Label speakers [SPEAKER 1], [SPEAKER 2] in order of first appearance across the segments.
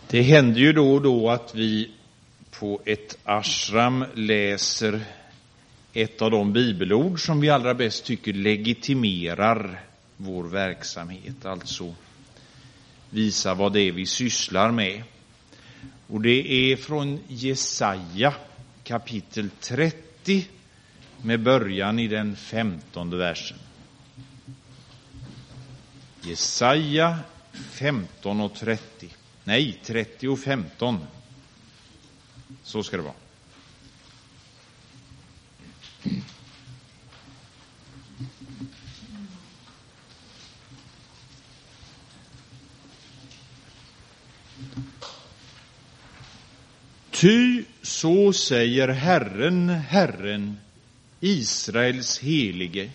[SPEAKER 1] Det händer ju då och då att vi på ett ashram läser ett av de bibelord som vi allra bäst tycker legitimerar vår verksamhet, alltså visa vad det är vi sysslar med. Och det är från Jesaja kapitel 30 med början i den 15:e versen. Jesaja 15 och 30. Nej, 30 och 15. Så ska det vara. Ty så säger Herren, Herren, Israels helige.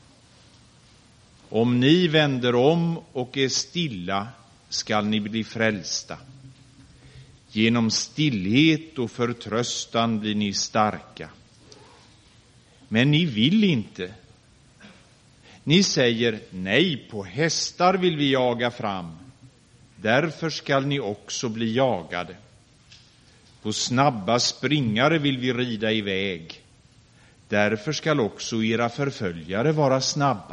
[SPEAKER 1] Om ni vänder om och är stilla skall ni bli frälsta. Genom stillhet och förtröstan blir ni starka. Men ni vill inte. Ni säger, nej, på hästar vill vi jaga fram. Därför skall ni också bli jagade. På snabba springare vill vi rida iväg. Därför skall också era förföljare vara snabba.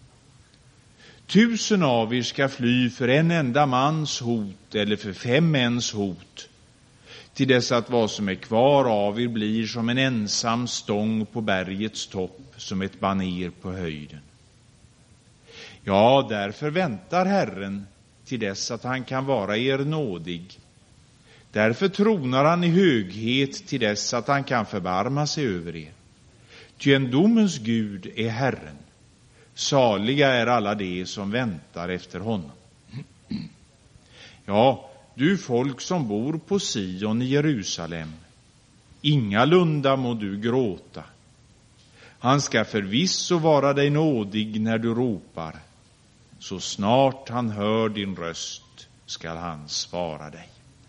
[SPEAKER 1] 1000 av er ska fly för en enda mans hot eller för 5 mäns hot. Till dess att vad som är kvar av er blir som en ensam stång på bergets topp, som ett baner på höjden. Ja, därför väntar Herren till dess att han kan vara er nådig. Därför tronar han i höghet till dess att han kan förbarma sig över er. Ty en domens Gud är Herren. Saliga är alla de som väntar efter honom. Ja, du folk som bor på Sion i Jerusalem, ingalunda må du gråta. Han ska förvisso vara dig nådig när du ropar. Så snart han hör din röst skall han svara dig.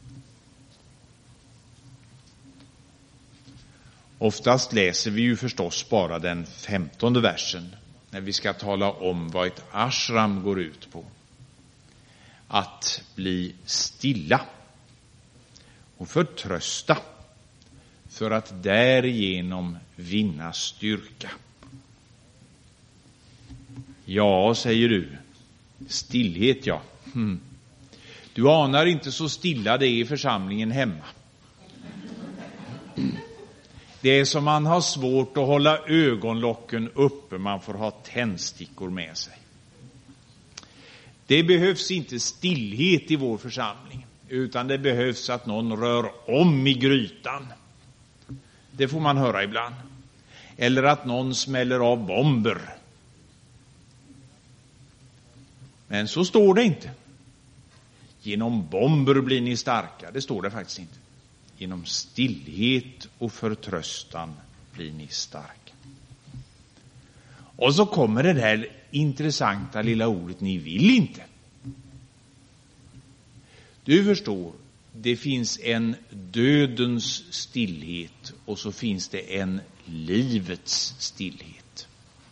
[SPEAKER 1] Oftast läser vi ju förstås bara den 15:e versen när vi ska tala om vad ett ashram går ut på. Att bli stilla och förtrösta för att därigenom vinna styrka. Ja, säger du, stillhet, ja. Du anar inte så stilla det är i församlingen hemma. Det är som man har svårt att hålla ögonlocken uppe, man får ha tändstickor med sig. Det behövs inte stillhet i vår församling, utan det behövs att någon rör om i grytan. Det får man höra ibland. Eller att någon smäller av bomber. Men så står det inte. Genom bomber blir ni starka. Det står det faktiskt inte. Genom stillhet och förtröstan blir ni starka. Och så kommer det där intressanta lilla ordet, ni vill inte. Du förstår, det finns en dödens stillhet och så finns det en livets stillhet.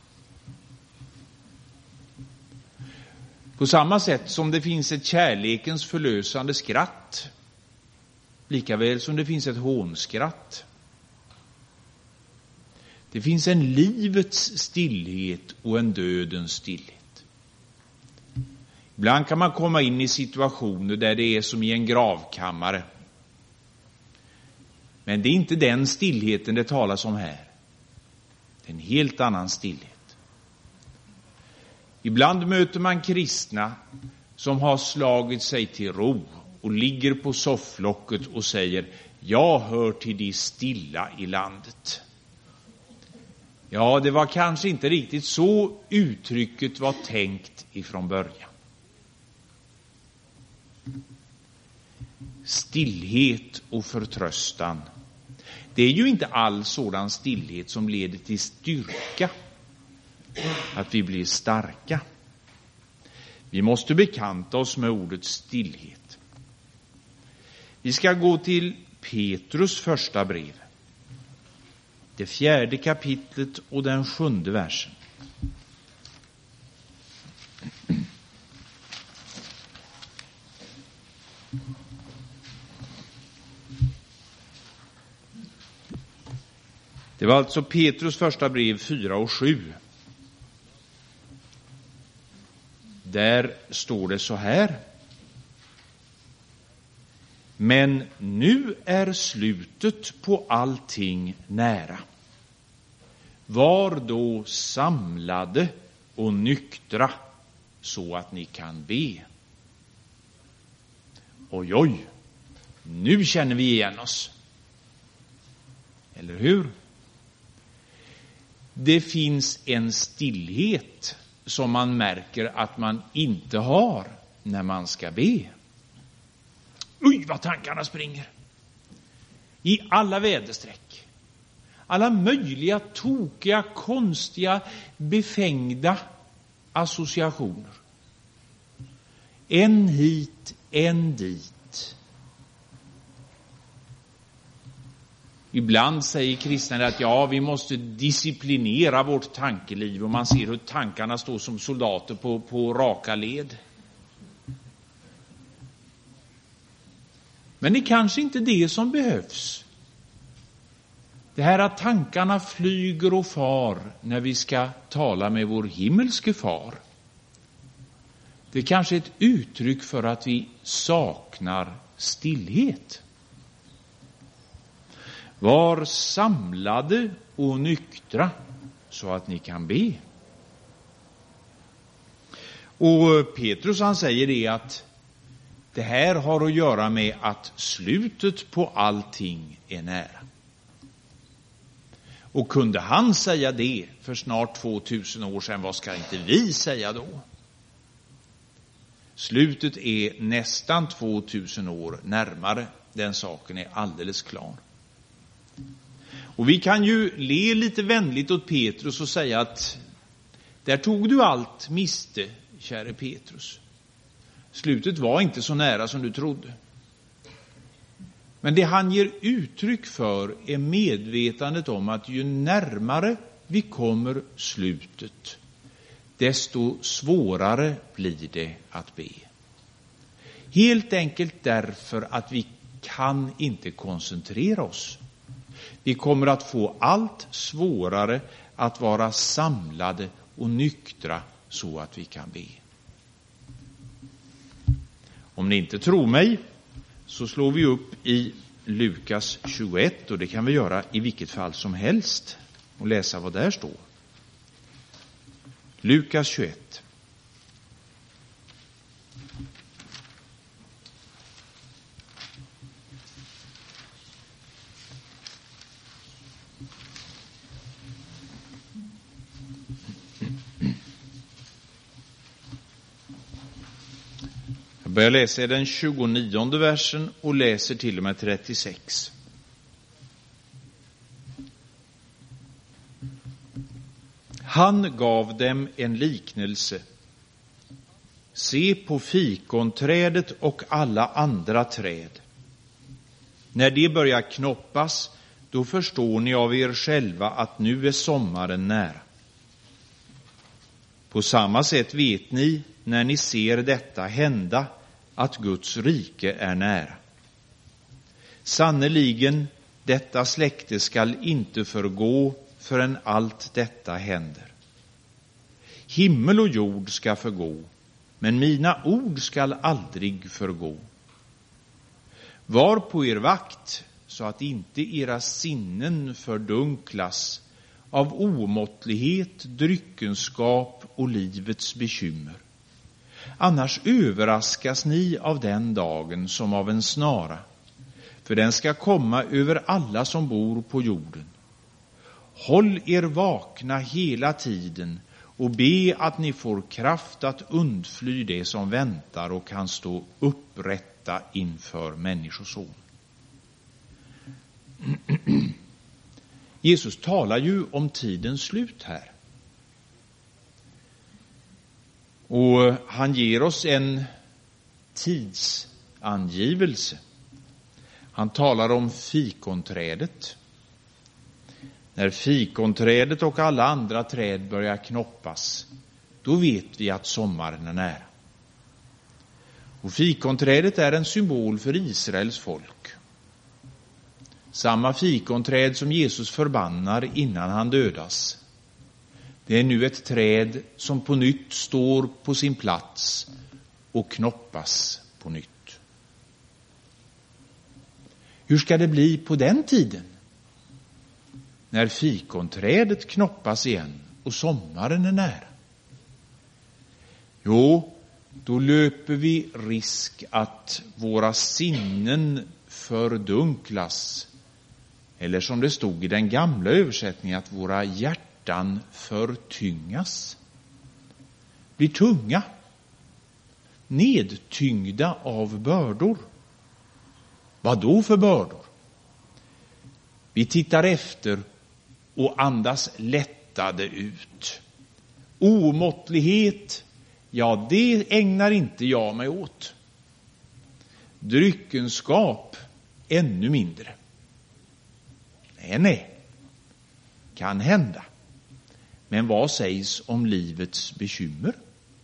[SPEAKER 1] På samma sätt som det finns ett kärlekens förlösande skratt, likaväl som det finns ett hånskratt. Det finns en livets stillhet och en dödens stillhet. Ibland kan man komma in i situationer där det är som i en gravkammare. Men det är inte den stillheten det talas om här. Det är en helt annan stillhet. Ibland möter man kristna som har slagit sig till ro och ligger på sofflocket och säger, jag hör till de stilla i landet. Ja, det var kanske inte riktigt så uttrycket var tänkt ifrån början. Stillhet och förtröstan. Det är ju inte all sådan stillhet som leder till styrka. Att vi blir starka. Vi måste bekanta oss med ordet stillhet. Vi ska gå till Petrus första brev. Det 4:e kapitlet och den 7:e versen. Det var alltså Petrus första brev 4 och 7. Där står det så här: men nu är slutet på allting nära. Var då samlade och nyktra så att ni kan be. Oj, oj, nu känner vi igen oss. Eller hur? Det finns en stillhet som man märker att man inte har när man ska be. Oj, vad tankarna springer. I alla väderstreck. Alla möjliga tokiga, konstiga, befängda associationer. En hit, en dit. Ibland säger kristna att ja, vi måste disciplinera vårt tankeliv, och man ser hur tankarna står som soldater på raka led. Men det är kanske inte det som behövs. Det här att tankarna flyger och far när vi ska tala med vår himmelske far. Det är kanske ett uttryck för att vi saknar stillhet. Var samlade och nyktra så att ni kan be. Och Petrus han säger det att det här har att göra med att slutet på allting är nära. Och kunde han säga det för snart 2000 år sedan, vad ska inte vi säga då? Slutet är nästan 2000 år närmare. Den saken är alldeles klar. Och vi kan ju le lite vänligt åt Petrus och säga att där tog du allt miste, käre Petrus. Slutet var inte så nära som du trodde. Men det han ger uttryck för är medvetandet om att ju närmare vi kommer slutet, desto svårare blir det att be. Helt enkelt därför att vi kan inte koncentrera oss. Vi kommer att få allt svårare att vara samlade och nyktra så att vi kan be. Om ni inte tror mig så slår vi upp i Lukas 21, och det kan vi göra i vilket fall som helst och läsa vad där står. Lukas 21. Jag börjar läsa den 29:e versen och läser till och med 36. Han gav dem en liknelse. Se på fikonträdet och alla andra träd. När de börjar knoppas, då förstår ni av er själva att nu är sommaren nära. På samma sätt vet ni, när ni ser detta hända, att Guds rike är nära. Sannoliken, detta släkte skall inte förgå förrän allt detta händer. Himmel och jord ska förgå, men mina ord skall aldrig förgå. Var på er vakt, så att inte era sinnen fördunklas av omåttlighet, dryckenskap och livets bekymmer. Annars överraskas ni av den dagen som av en snara, för den ska komma över alla som bor på jorden. Håll er vakna hela tiden och be att ni får kraft att undfly det som väntar och kan stå upprätta inför människoson. Jesus talar ju om tidens slut här. Och han ger oss en tidsangivelse. Han talar om fikonträdet. När fikonträdet och alla andra träd börjar knoppas, då vet vi att sommaren är nära. Och fikonträdet är en symbol för Israels folk. Samma fikonträd som Jesus förbannar innan han dödas. Det är nu ett träd som på nytt står på sin plats och knoppas på nytt. Hur ska det bli på den tiden? När fikonträdet knoppas igen och sommaren är nära? Jo, då löper vi risk att våra sinnen fördunklas. Eller som det stod i den gamla översättningen, att våra hjärtan förtyngas. Blir tunga. Nedtyngda av bördor. Vad då för bördor? Vi tittar efter och andas lättade ut. Omåttlighet, ja, det ägnar inte jag mig åt. Dryckenskap, ännu mindre. Nej, kan hända. Men vad sägs om livets bekymmer?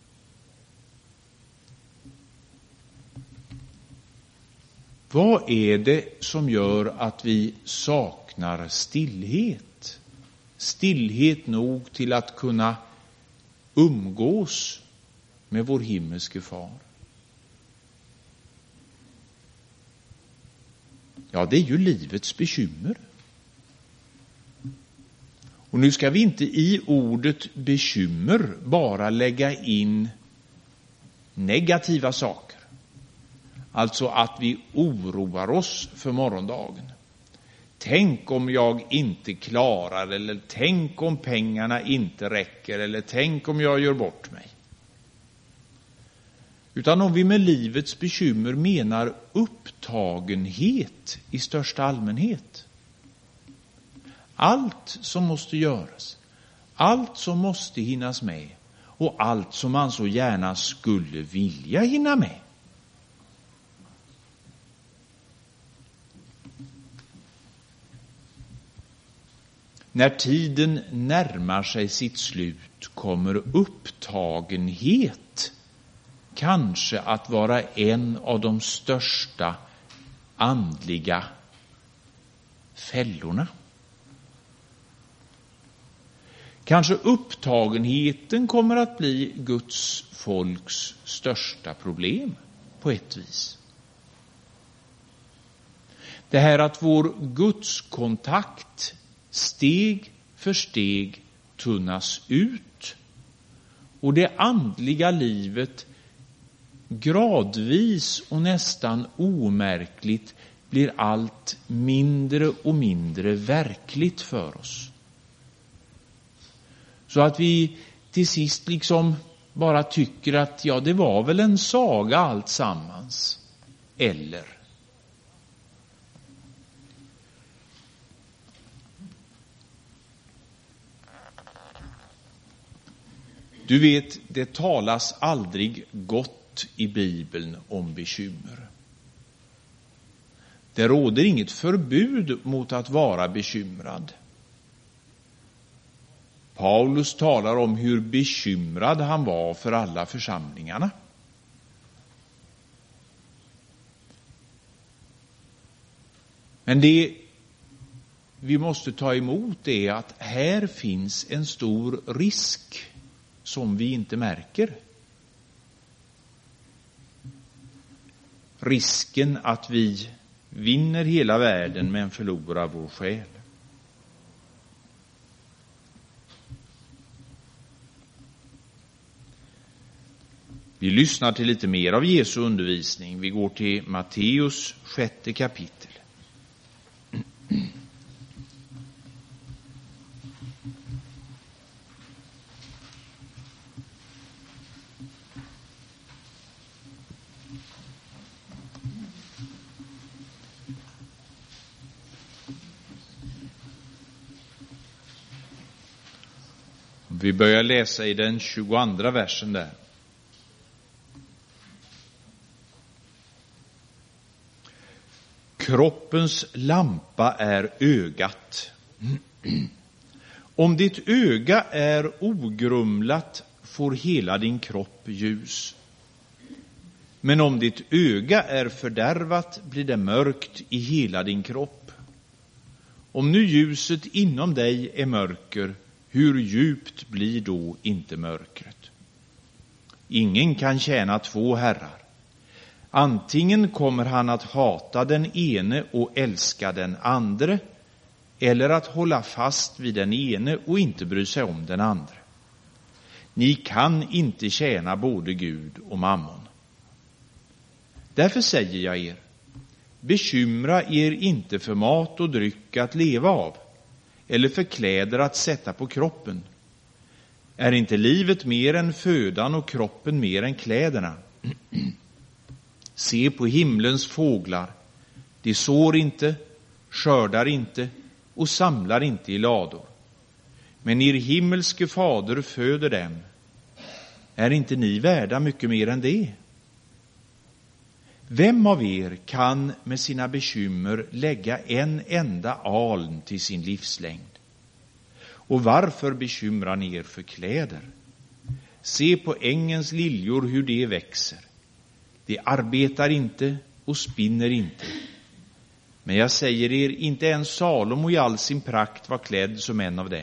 [SPEAKER 1] Vad är det som gör att vi saknar stillhet? Stillhet nog till att kunna umgås med vår himmelske far. Ja, det är ju livets bekymmer. Och nu ska vi inte i ordet bekymmer bara lägga in negativa saker. Alltså att vi oroar oss för morgondagen. Tänk om jag inte klarar, eller tänk om pengarna inte räcker, eller tänk om jag gör bort mig. Utan om vi med livets bekymmer menar upptagenhet i största allmänhet. Allt som måste göras, allt som måste hinnas med och allt som man så gärna skulle vilja hinna med. När tiden närmar sig sitt slut kommer upptagenhet kanske att vara en av de största andliga fällorna. Kanske upptagenheten kommer att bli Guds folks största problem på ett vis. Det här att vår gudskontakt steg för steg tunnas ut och det andliga livet gradvis och nästan omärkligt blir allt mindre och mindre verkligt för oss. Så att vi till sist liksom bara tycker att ja, det var väl en saga allt sammans. Eller du vet, det talas aldrig gott i Bibeln om bekymmer. Det råder inget förbud mot att vara bekymrad. Paulus talar om hur bekymrad han var för alla församlingarna. Men det vi måste ta emot är att här finns en stor risk som vi inte märker. Risken att vi vinner hela världen men förlorar vår själ. Vi lyssnar till lite mer av Jesu undervisning. Vi går till Matteus 6:e kapitel. Vi börjar läsa i den 22:a versen där. Kroppens lampa är ögat. Om ditt öga är ogrumlat får hela din kropp ljus. Men om ditt öga är fördärvat blir det mörkt i hela din kropp. Om nu ljuset inom dig är mörker, hur djupt blir då inte mörkret? Ingen kan tjäna två herrar. Antingen kommer han att hata den ene och älska den andre, eller att hålla fast vid den ene och inte bry sig om den andre. Ni kan inte tjäna både Gud och mammon. Därför säger jag er, bekymra er inte för mat och dryck att leva av, eller för kläder att sätta på kroppen. Är inte livet mer än födan och kroppen mer än kläderna? Se på himlens fåglar. De sår inte, skördar inte och samlar inte i lador. Men er himmelske fader föder dem. Är inte ni värda mycket mer än det? Vem av er kan med sina bekymmer lägga en enda aln till sin livslängd? Och varför bekymrar ni er för kläder? Se på ängens liljor hur de växer. De arbetar inte och spinner inte. Men jag säger er, inte ens Salomo i all sin prakt var klädd som en av dem.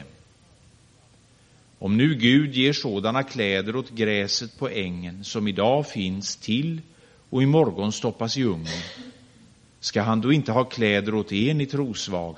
[SPEAKER 1] Om nu Gud ger sådana kläder åt gräset på ängen som idag finns till och imorgon stoppas i ugnen, ska han då inte ha kläder åt er, ni trosvaga?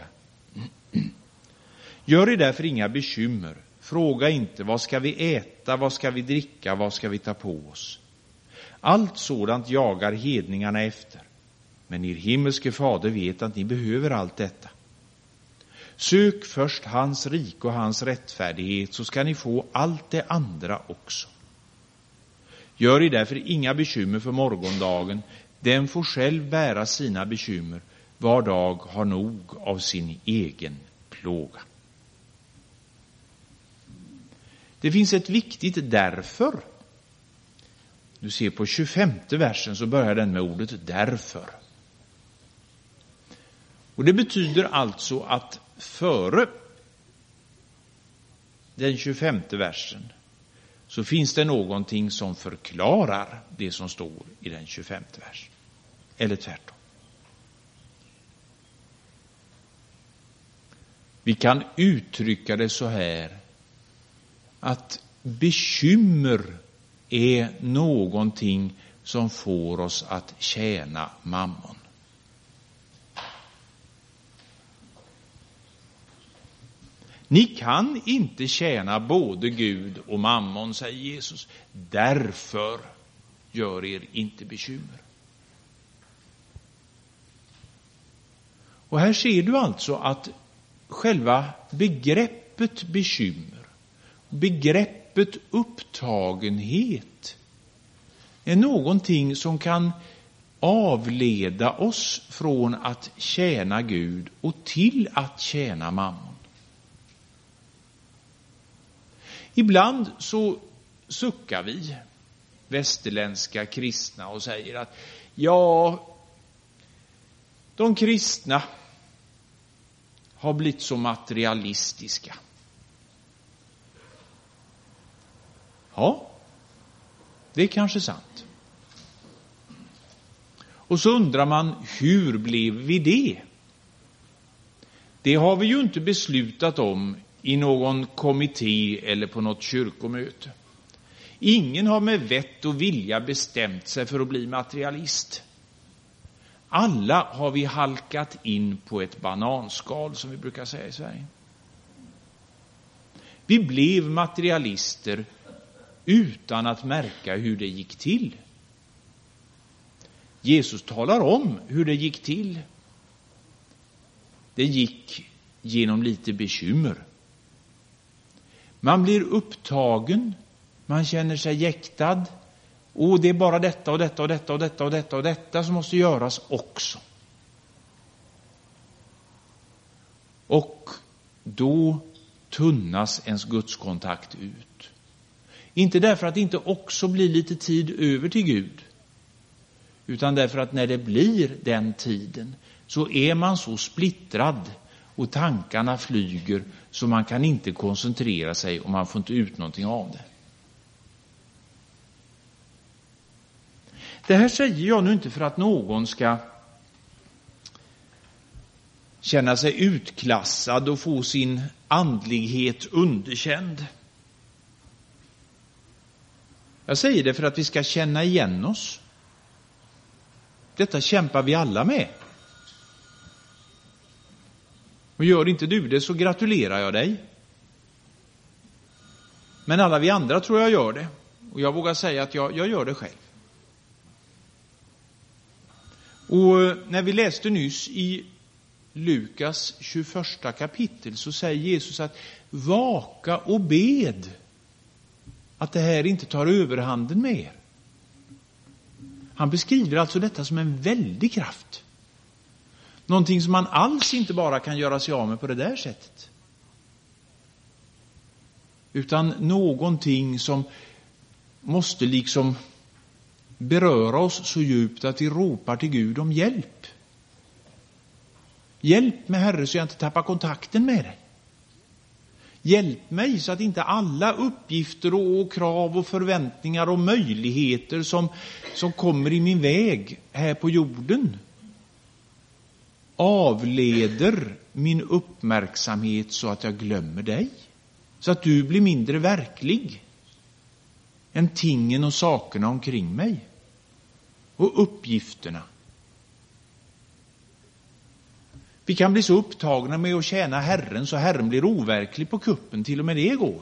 [SPEAKER 1] Gör er därför inga bekymmer. Fråga inte, vad ska vi äta, vad ska vi dricka, vad ska vi ta på oss? Allt sådant jagar hedningarna efter. Men er himmelske fader vet att ni behöver allt detta. Sök först hans rike och hans rättfärdighet, så ska ni få allt det andra också. Gör er därför inga bekymmer för morgondagen. Den får själv bära sina bekymmer. Var dag har nog av sin egen plåga. Det finns ett viktigt därför. Du ser på 25:e versen så börjar den med ordet därför. Och det betyder alltså att före den 25:e versen så finns det någonting som förklarar det som står i den 25:e versen. Eller tvärtom. Vi kan uttrycka det så här, att bekymmer är någonting som får oss att tjäna mammon. Ni kan inte tjäna både Gud och mammon, säger Jesus. Därför gör er inte bekymmer. Och här ser du alltså att själva begreppet bekymmer, begreppet upptagenhet är någonting som kan avleda oss från att tjäna Gud och till att tjäna mammon. Ibland så suckar vi västerländska kristna och säger att ja, de kristna har blivit så materialistiska. Ja, det är kanske sant. Och så undrar man, hur blev vi det? Det har vi ju inte beslutat om i någon kommitté eller på något kyrkomöte. Ingen har med vett och vilja bestämt sig för att bli materialist. Alla har vi halkat in på ett bananskal, som vi brukar säga i Sverige. Vi blev materialister utan att märka hur det gick till. Jesus talar om hur det gick till. Det gick genom lite bekymmer. Man blir upptagen, man känner sig jäktad. Och det är bara detta och detta och detta och detta och detta och detta som måste göras också. Och då tunnas ens gudskontakt ut. Inte därför att det inte också blir lite tid över till Gud, utan därför att när det blir den tiden så är man så splittrad och tankarna flyger så man kan inte koncentrera sig och man får inte ut någonting av det. Det här säger jag nu inte för att någon ska känna sig utklassad och få sin andlighet underkänd. Jag säger det för att vi ska känna igen oss. Detta kämpar vi alla med. Och gör inte du det så gratulerar jag dig. Men alla vi andra tror jag gör det. Och jag vågar säga att jag gör det själv. Och när vi läste nyss i Lukas 21 kapitel så säger Jesus att vaka och bed att det här inte tar överhanden med er. Han beskriver alltså detta som en väldig kraft. Någonting som man alls inte bara kan göra sig av med på det där sättet. Utan någonting som måste liksom beröra oss så djupt att vi ropar till Gud om hjälp. Hjälp mig, Herre, så jag inte tappar kontakten med dig. Hjälp mig så att inte alla uppgifter och krav och förväntningar och möjligheter som kommer i min väg här på jorden avleder min uppmärksamhet så att jag glömmer dig. Så att du blir mindre verklig än tingen och sakerna omkring mig och uppgifterna. Vi kan bli så upptagna med att tjäna Herren så Herren blir overklig på kuppen, till och med det går.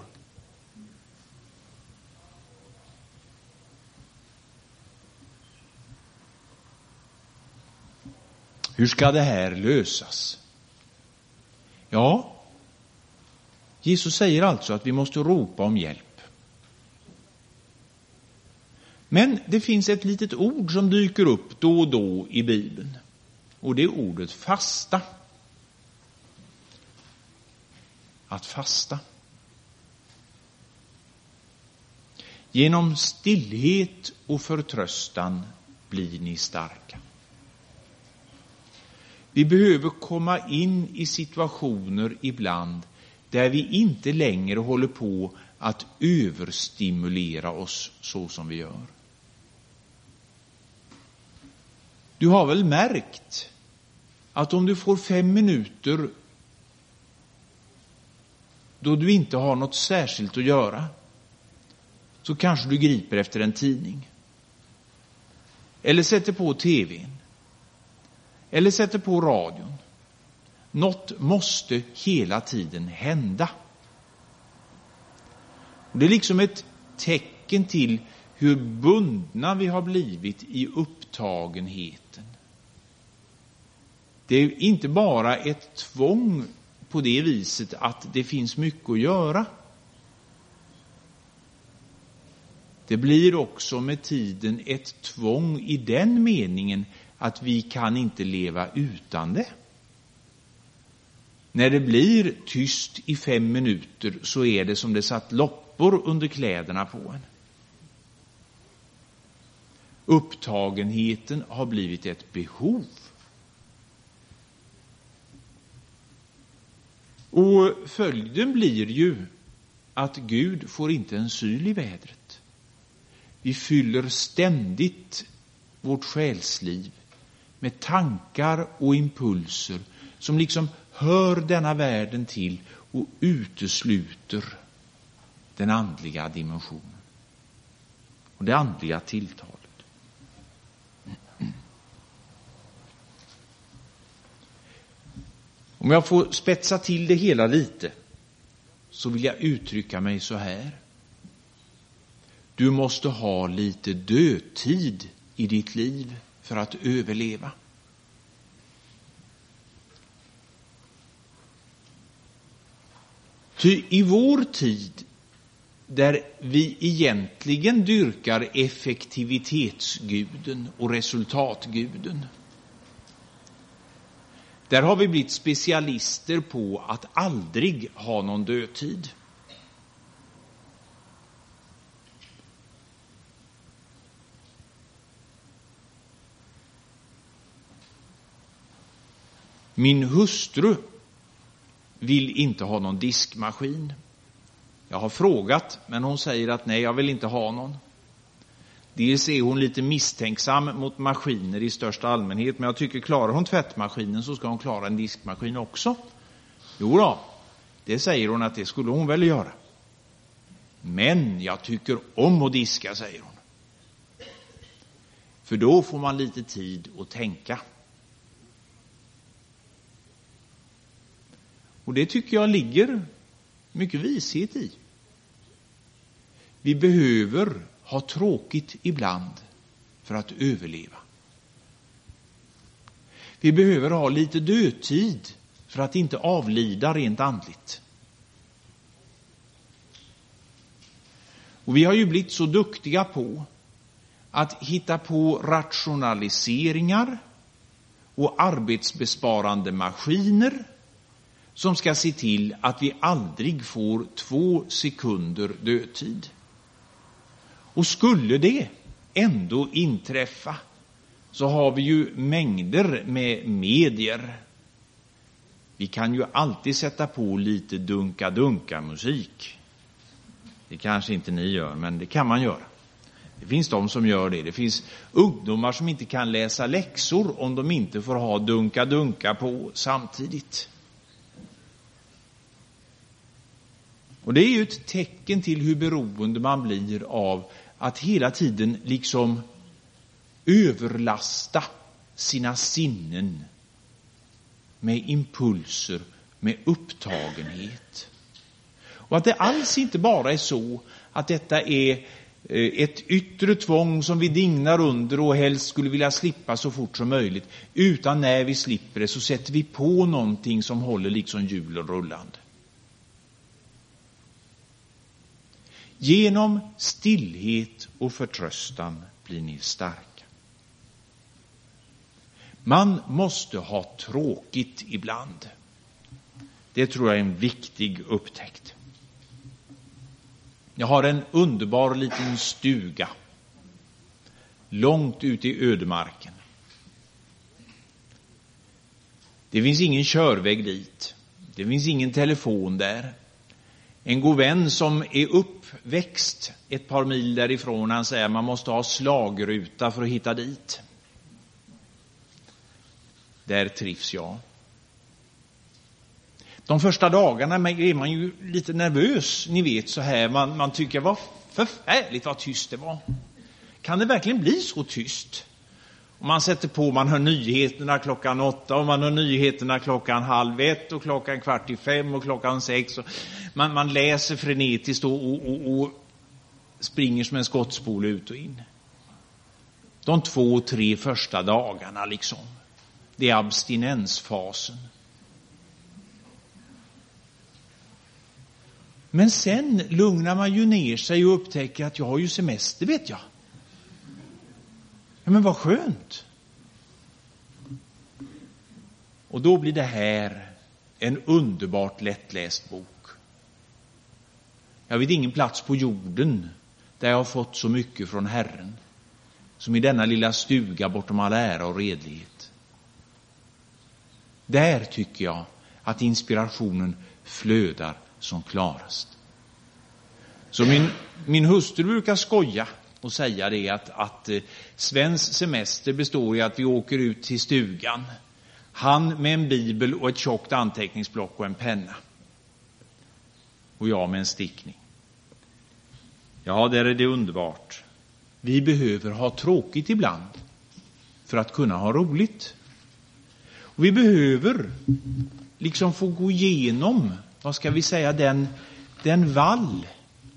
[SPEAKER 1] Hur ska det här lösas? Ja, Jesus säger alltså att vi måste ropa om hjälp. Men det finns ett litet ord som dyker upp då och då i Bibeln. Och det är ordet fasta. Att fasta. Genom stillhet och förtröstan blir ni starka. Vi behöver komma in i situationer ibland där vi inte längre håller på att överstimulera oss så som vi gör. Du har väl märkt att om du får 5 minuter då du inte har något särskilt att göra så kanske du griper efter en tidning. Eller sätter på tvn. Eller sätter på radion. Något måste hela tiden hända. Det är liksom ett tecken till hur bundna vi har blivit i upptagenheten. Det är inte bara ett tvång på det viset att det finns mycket att göra. Det blir också med tiden ett tvång i den meningen att vi kan inte leva utan det. När det blir tyst i 5 minuter så är det som det satt loppor under kläderna på en. Upptagenheten har blivit ett behov. Och följden blir ju att Gud får inte en syl i vädret. Vi fyller ständigt vårt själsliv med tankar och impulser som liksom hör denna världen till och utesluter den andliga dimensionen och det andliga tilltalet. Om jag får spetsa till det hela lite så vill jag uttrycka mig så här. Du måste ha lite dödtid i ditt liv för att överleva. Ty i vår tid där vi egentligen dyrkar effektivitetsguden och resultatguden, där har vi blivit specialister på att aldrig ha någon dödtid. Min hustru vill inte ha någon diskmaskin. Jag har frågat, men hon säger att nej, jag vill inte ha någon. Dels är hon lite misstänksam mot maskiner i största allmänhet, men jag tycker klarar hon tvättmaskinen så ska hon klara en diskmaskin också. Jo då, det säger hon att det skulle hon väl göra. Men jag tycker om att diska, säger hon. För då får man lite tid att tänka. Och det tycker jag ligger mycket vishet i. Vi behöver ha tråkigt ibland för att överleva. Vi behöver ha lite dödtid för att inte avlida rent andligt. Och vi har ju blivit så duktiga på att hitta på rationaliseringar och arbetsbesparande maskiner som ska se till att vi aldrig får 2 sekunder dödtid. Och skulle det ändå inträffa så har vi ju mängder med medier. Vi kan ju alltid sätta på lite dunka-musik. Det kanske inte ni gör, men det kan man göra. Det finns de som gör det. Det finns ungdomar som inte kan läsa läxor om de inte får ha dunka på samtidigt. Och det är ju ett tecken till hur beroende man blir av att hela tiden liksom överlasta sina sinnen med impulser, med upptagenhet. Och att det alls inte bara är så att detta är ett yttre tvång som vi dignar under och helst skulle vilja slippa så fort som möjligt, utan när vi slipper det så sätter vi på någonting som håller liksom hjulen rullande. Genom stillhet och förtröstan blir ni starka. Man måste ha tråkigt ibland. Det tror jag är en viktig upptäckt. Jag har en underbar liten stuga långt ute i ödemarken. Det finns ingen körväg dit. Det finns ingen telefon där. En god vän som är uppväxt ett par mil därifrån, han säger att man måste ha slagruta för att hitta dit. Där trivs jag. De första dagarna är man ju lite nervös, ni vet så här. Man tycker vad förfärligt vad tyst det var. Kan det verkligen bli så tyst? Och man sätter på, man hör nyheterna 8:00 och man hör nyheterna 1:30 och 4:45 och 6:00. Och man läser frenetiskt och springer som en skottspole ut och in. De 2-3 första dagarna liksom. Det är abstinensfasen. Men sen lugnar man ju ner sig och upptäcker att jag har ju semester, vet jag. Ja, men vad skönt. Och då blir det här en underbart lättläst bok. Jag vet ingen plats på jorden där jag har fått så mycket från Herren som i denna lilla stuga bortom all ära och redlighet. Där tycker jag att inspirationen flödar som klarast. Så min hustru brukar skoja och säga det att svensk semester består i att vi åker ut till stugan. Han med en bibel och ett tjockt anteckningsblock och en penna. Och jag med en stickning. Ja, där är det underbart. Vi behöver ha tråkigt ibland för att kunna ha roligt. Och vi behöver liksom få gå igenom, vad ska vi säga, den vall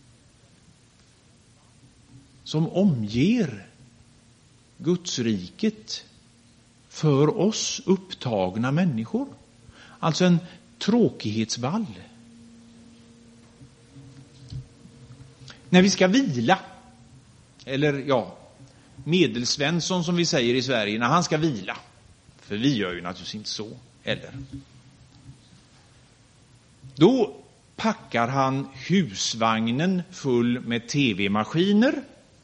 [SPEAKER 1] som omger Gudsriket för oss upptagna människor. Alltså en tråkighetsvall. När vi ska vila, eller Medelsvensson som vi säger i Sverige, när han ska vila, för vi gör ju naturligtvis inte så, eller? Då packar han husvagnen full med tv-maskiner,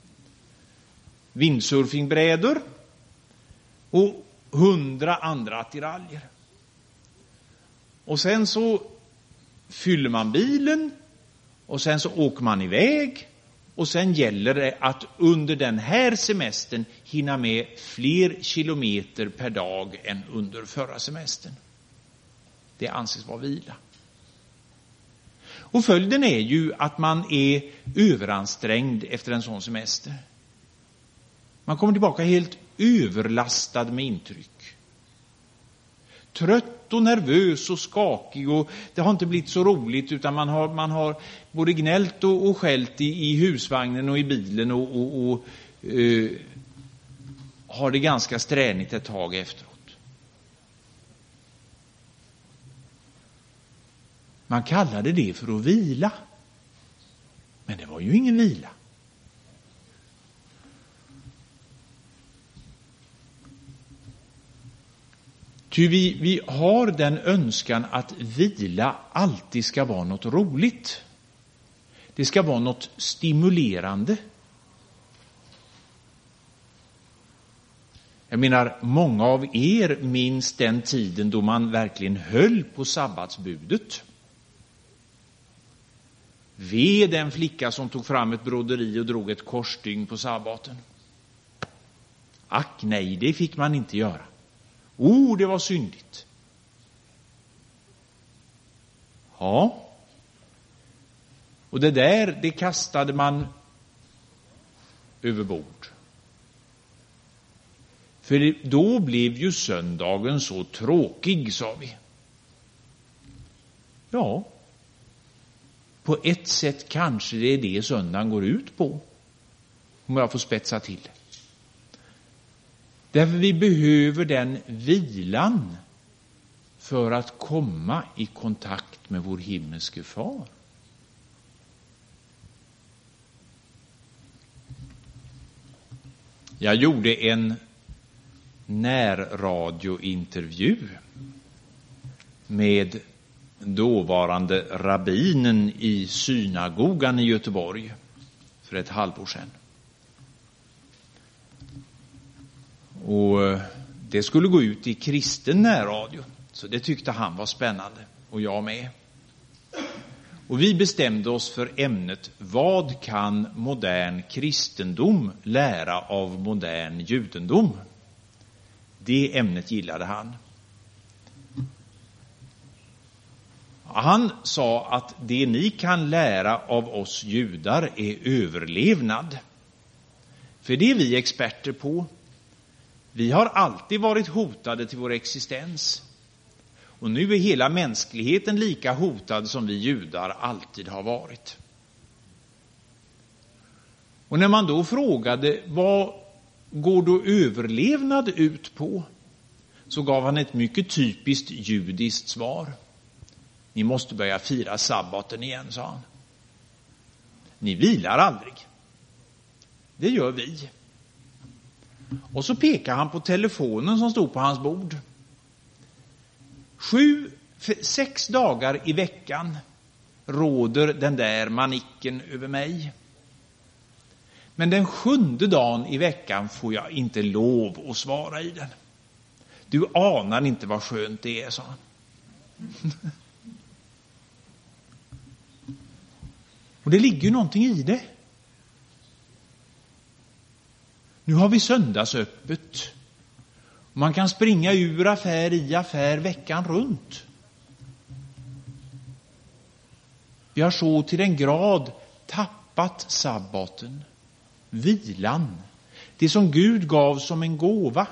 [SPEAKER 1] windsurfingbrädor och 100 andra attiraljer. Och sen så fyller man bilen och sen så åker man iväg Och sen gäller det att under den här semestern hinna med fler kilometer per dag än under förra semestern. Det anses vara vila. Och följden är ju att man är överansträngd efter en sån semester. Man kommer tillbaka helt överlastad med intryck. Trött och nervös och skakig, och det har inte blivit så roligt, utan man har både gnällt och skällt i husvagnen och i bilen och har det ganska stränigt ett tag efteråt. Man kallade det för att vila. Men det var ju ingen vila. Ty vi har den önskan att vila alltid ska vara något roligt. Det ska vara något stimulerande. Jag menar, många av er minns den tiden då man verkligen höll på sabbatsbudet. Ve den flicka som tog fram ett broderi och drog ett korsstygn på sabbaten. Ack nej, det fick man inte göra. Det var syndigt. Ja. Och det kastade man över bord. För då blev ju söndagen så tråkig, sa vi. Ja. På ett sätt kanske det är det söndagen går ut på. Om jag får spetsa till det. Därför vi behöver den vilan för att komma i kontakt med vår himmelske far. Jag gjorde en närradiointervju med dåvarande rabbinen i synagogan i Göteborg för ett halvår sedan. Och det skulle gå ut i kristen närradio, så det tyckte han var spännande, och jag med. Och vi bestämde oss för ämnet: vad kan modern kristendom lära av modern judendom? Det ämnet gillade han. Han sa att det ni kan lära av oss judar är överlevnad. För det är vi experter på. Vi har alltid varit hotade till vår existens. Och nu är hela mänskligheten lika hotad som vi judar alltid har varit. Och när man då frågade vad går då överlevnad ut på, så gav han ett mycket typiskt judiskt svar. Ni måste börja fira sabbaten igen, sa han. Ni vilar aldrig. Det gör vi. Och så pekar han på telefonen som stod på hans bord. 6 dagar i veckan råder den där manicken över mig. Men den 7:e dagen i veckan får jag inte lov att svara i den. Du anar inte vad skönt det är, sa han. Och det ligger ju någonting i det. Nu har vi söndagsöppet. Man kan springa ur affär i affär veckan runt. Vi har så till den grad tappat sabbaten, vilan, det som Gud gav som en gåva.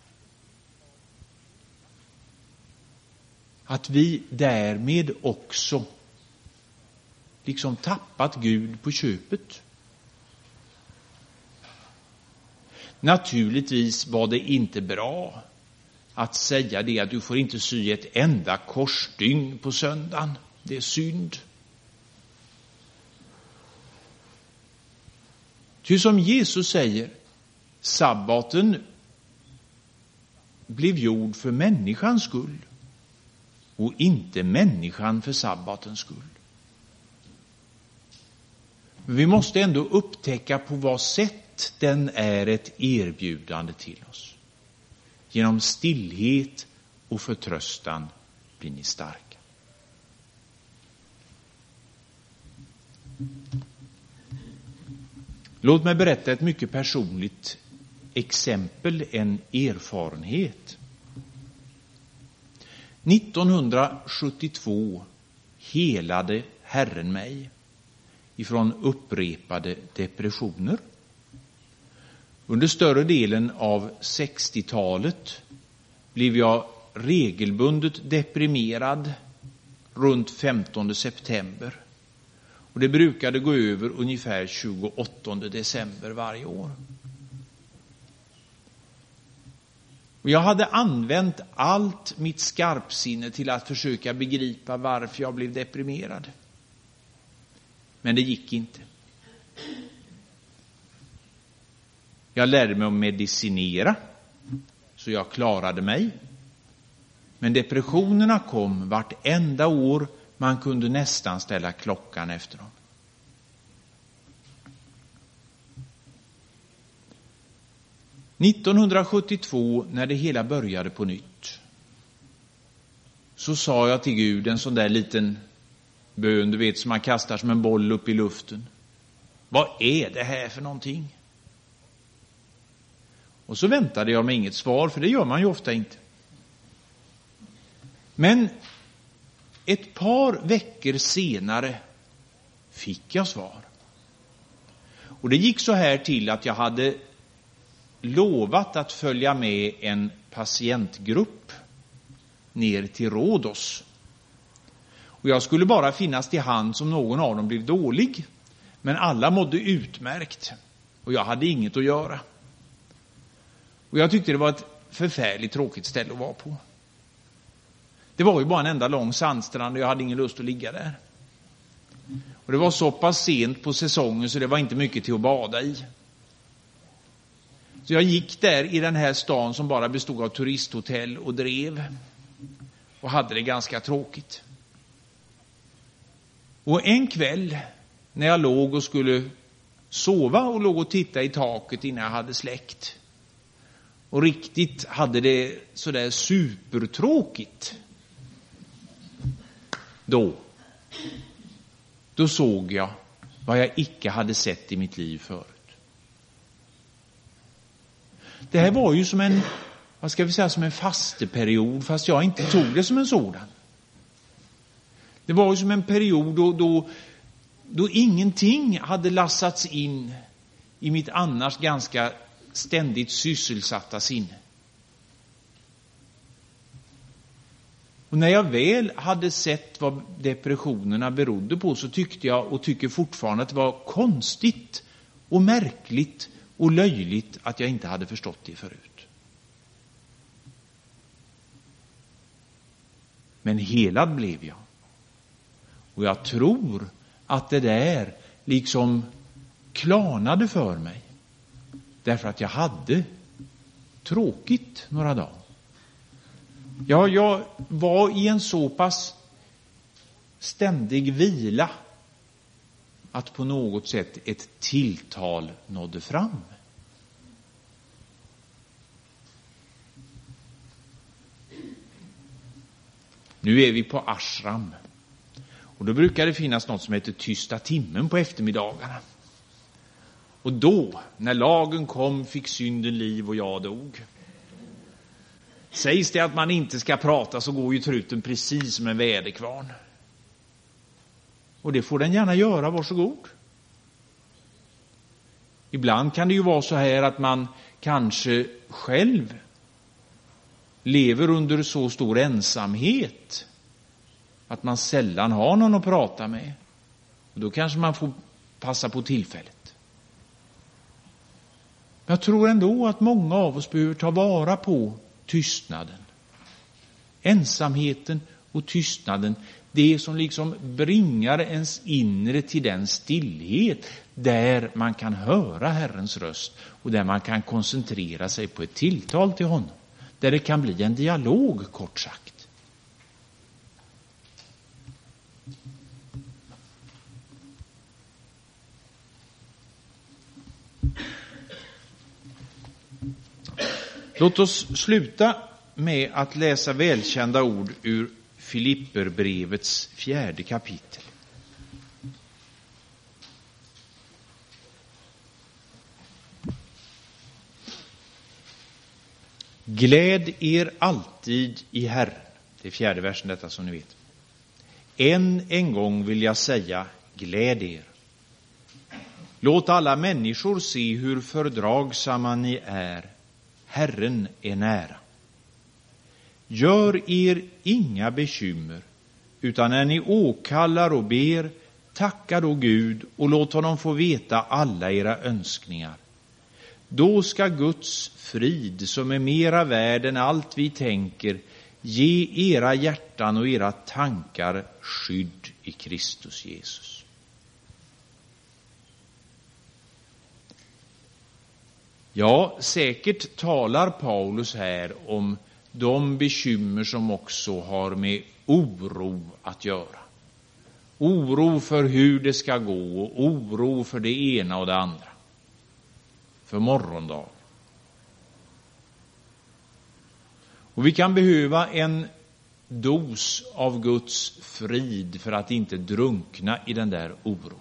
[SPEAKER 1] Att vi därmed också liksom tappat Gud på köpet. Naturligtvis var det inte bra att säga det att du får inte sy ett enda korsstygn på söndagen. Det är synd. Ty som Jesus säger, sabbaten blev gjord för människans skull och inte människan för sabbatens skull. Men vi måste ändå upptäcka på vad sätt den är ett erbjudande till oss. Genom stillhet och förtröstan blir ni starka. Låt mig berätta ett mycket personligt exempel, en erfarenhet. 1972 helade Herren mig ifrån upprepade depressioner. Under större delen av 60-talet blev jag regelbundet deprimerad runt 15 september. Och det brukade gå över ungefär 28 december varje år. Och jag hade använt allt mitt skarpsinne till att försöka begripa varför jag blev deprimerad. Men det gick inte. Jag lärde mig att medicinera, så jag klarade mig. Men depressionerna kom vartenda år. Man kunde nästan ställa klockan efter dem. — 1972, när det hela började på nytt, så sa jag till Gud en sån där liten bön, du vet, som man kastar som en boll upp i luften. Vad är det här för någonting? Och så väntade jag mig inget svar, för det gör man ju ofta inte. Men ett par veckor senare fick jag svar. Och det gick så här till att jag hade lovat att följa med en patientgrupp ner till Rhodos. Och jag skulle bara finnas till hand som någon av dem blev dålig. Men alla mådde utmärkt. Och jag hade inget att göra. Och jag tyckte det var ett förfärligt tråkigt ställe att vara på. Det var ju bara en enda lång sandstrand och jag hade ingen lust att ligga där. Och det var så pass sent på säsongen så det var inte mycket till att bada i. Så jag gick där i den här stan som bara bestod av turisthotell och drev. Och hade det ganska tråkigt. Och en kväll när jag låg och skulle sova och låg och titta i taket innan jag hade släckt. Och riktigt hade det sådär supertråkigt. Då såg jag vad jag icke hade sett i mitt liv förut. Det här var ju som en, vad ska vi säga, som en fasteperiod, fast jag inte tog det som en sådan. Det var ju som en period då ingenting hade lassats in i mitt annars ganska ständigt sysselsatta sinne. Och när jag väl hade sett vad depressionerna berodde på så tyckte jag och tycker fortfarande att det var konstigt och märkligt och löjligt att jag inte hade förstått det förut. Men helad blev jag. Och jag tror att det där liksom klarnade för mig. Därför att jag hade tråkigt några dagar. Ja, jag var i en så pass ständig vila att på något sätt ett tilltal nådde fram. Nu är vi på ashram. Och då brukar det finnas något som heter tysta timmen på eftermiddagarna. Och då, när lagen kom, fick synden liv och jag dog. Sägs det att man inte ska prata så går ju truten precis som en väderkvarn. Och det får den gärna göra, varsågod. Ibland kan det ju vara så här att man kanske själv lever under så stor ensamhet att man sällan har någon att prata med. Och då kanske man får passa på tillfället. Jag tror ändå att många av oss behöver ta vara på tystnaden. Ensamheten och tystnaden. Det som liksom bringar ens inre till den stillhet där man kan höra Herrens röst och där man kan koncentrera sig på ett tilltal till honom. Där det kan bli en dialog, kort sagt. Låt oss sluta med att läsa välkända ord ur Filipperbrevets 4:e kapitel. Gläd er alltid i Herren. Det är 4:e versen detta som ni vet. Än en gång vill jag säga, gläd er. Låt alla människor se hur fördragsamma ni är. Herren är nära. Gör er inga bekymmer, utan när ni åkallar och ber, tacka då Gud och låt honom få veta alla era önskningar. Då ska Guds frid, som är mera värd än allt vi tänker, ge era hjärtan och era tankar skydd i Kristus Jesus. Ja, säkert talar Paulus här om de bekymmer som också har med oro att göra. Oro för hur det ska gå och oro för det ena och det andra. För morgondag. Och vi kan behöva en dos av Guds frid för att inte drunkna i den där oron.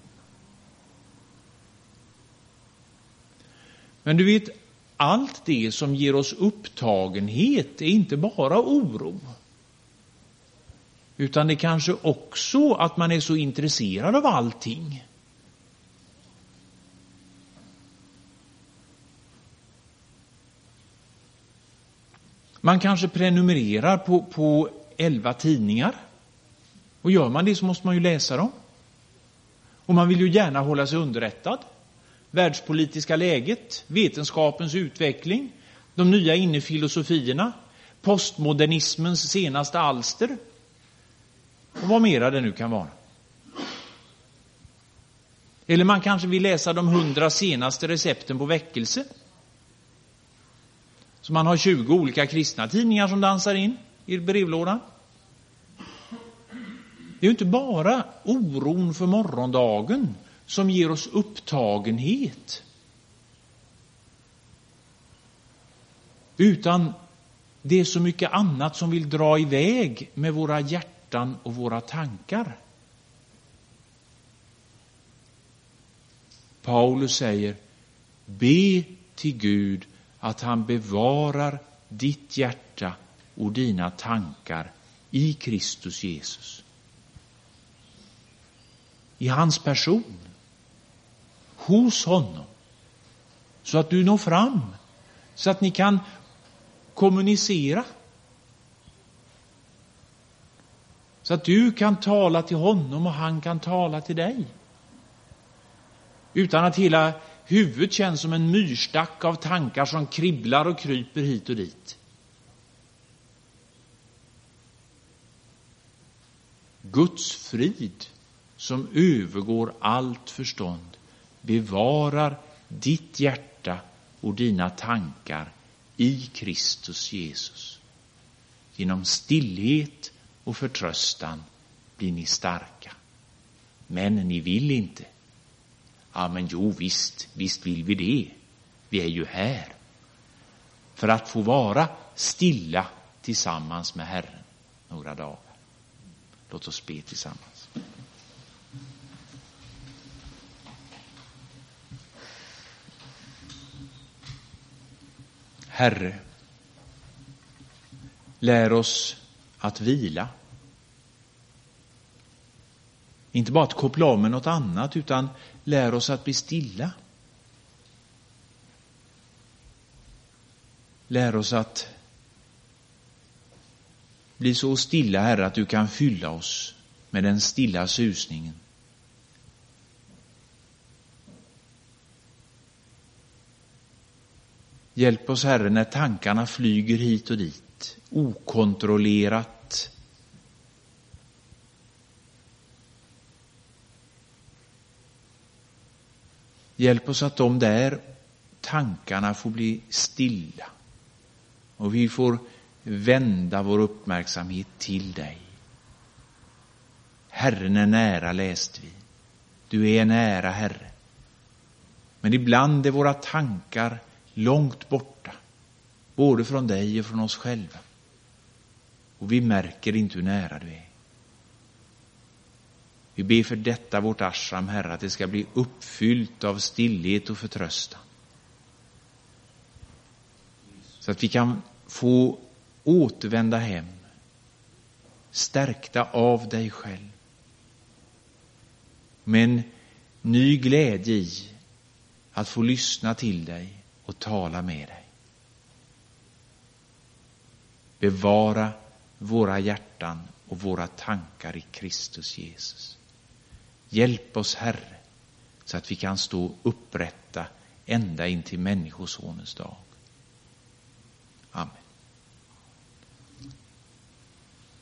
[SPEAKER 1] Men du vet, allt det som ger oss upptagenhet är inte bara oro. Utan det kanske också att man är så intresserad av allting. Man kanske prenumererar på 11 tidningar. Och gör man det så måste man ju läsa dem. Och man vill ju gärna hålla sig underrättad. Världspolitiska läget, vetenskapens utveckling, de nya innefilosofierna, postmodernismens senaste alster och vad mera det nu kan vara. Eller man kanske vill läsa de 100 senaste recepten på väckelse. Så man har 20 olika kristna tidningar som dansar in i brevlådan. Det är ju inte bara oron för morgondagen som ger oss upptagenhet. Utan det är så mycket annat som vill dra iväg med våra hjärtan och våra tankar. Paulus säger, be till Gud att han bevarar ditt hjärta och dina tankar i Kristus Jesus. I hans person. Hos honom. Så att du når fram. Så att ni kan kommunicera. Så att du kan tala till honom och han kan tala till dig. Utan att hela huvudet känns som en myrstack av tankar som kribblar och kryper hit och dit. Guds frid som övergår allt förstånd bevarar ditt hjärta och dina tankar i Kristus Jesus. Genom stillhet och förtröstan blir ni starka. Men ni vill inte. Ja, men jo, visst vill vi det. Vi är ju här. För att få vara stilla tillsammans med Herren några dagar. Låt oss be tillsammans. Herre, lär oss att vila. Inte bara att koppla av med något annat, utan lär oss att bli stilla. Lär oss att bli så stilla, Herre, att du kan fylla oss med den stilla susningen. Hjälp oss, Herre, när tankarna flyger hit och dit, okontrollerat. Hjälp oss att de där tankarna får bli stilla. Och vi får vända vår uppmärksamhet till dig. Herren är nära, läste vi. Du är nära, Herre. Men ibland är våra tankar långt borta. Både från dig och från oss själva. Och vi märker inte hur nära du är. Vi ber för detta vårt ashram, Herre, att det ska bli uppfyllt av stillhet och förtröstan. Så att vi kan få återvända hem stärkta av dig själv, men ny glädje i att få lyssna till dig och tala med dig. Bevara våra hjärtan och våra tankar i Kristus Jesus. Hjälp oss, Herre, så att vi kan stå upprätta ända in till människosonens dag.